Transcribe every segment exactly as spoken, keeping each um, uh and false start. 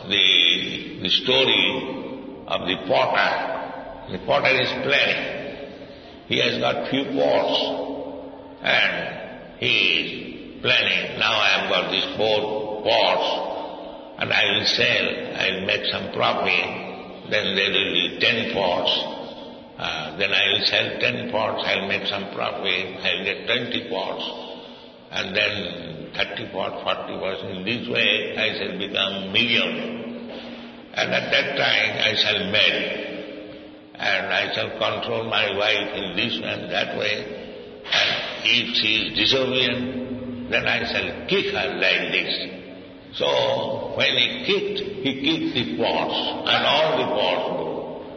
the, the story of the potter. The potter is planning. He has got few pots and he is planning, now I have got these four pots and I will sell, I will make some profit, then there will be ten pots. Uh, then I will sell ten pots, I will make some profit, I will get twenty pots, and then thirty pots, forty pots. In this way I shall become million. And at that time I shall marry, and I shall control my wife in this and that way, and if she is disobedient, then I shall kick her like this. So when he kicked, he kicked the pots, and all the pots broke.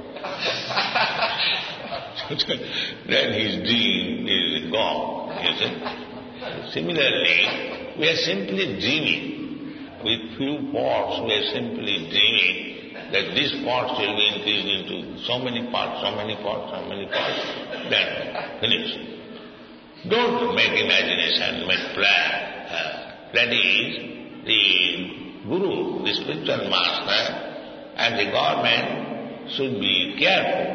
Then his dream is gone, you see. Similarly, we are simply dreaming. With few pots, we are simply dreaming that this pot will be increased into so many pots, so many pots, so many pots, then finish. Don't make imagination, make plan. Uh, that is, the Guru, the spiritual master, and the government should be careful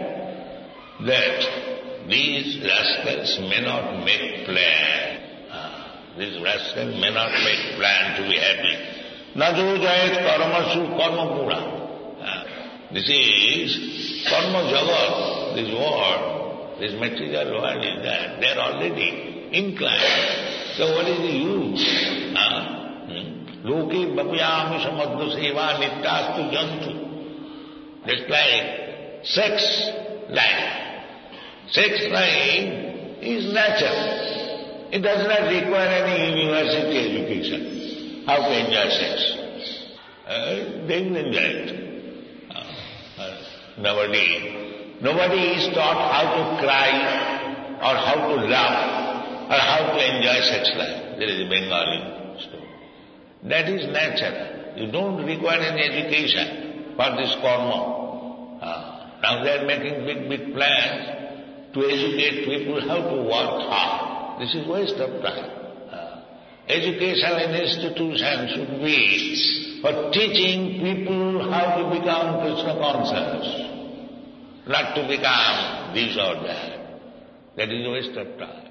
that these rascals may not make plan. Uh, these rascals may not make plan to be happy. Najo jayat karmasu karmapura. Uh, this is karma jagat, this world, this material world is there. They are already inclined. So what is the use? Uh, Loki bapyami samadhu seva nityastu jantu. Just like sex life. Sex life is natural. It does not require any university education. How to enjoy sex? Uh, they will enjoy it. Uh, uh, nobody, nobody is taught how to cry or how to laugh or how to enjoy sex life. There is a Bengali story. That is natural. You don't require any education for this karma. Uh, now they are making big, big plans to educate people how to work hard. This is waste of time. Uh, educational institution should be for teaching people how to become Krishna conscious, not to become this or that. That is a waste of time.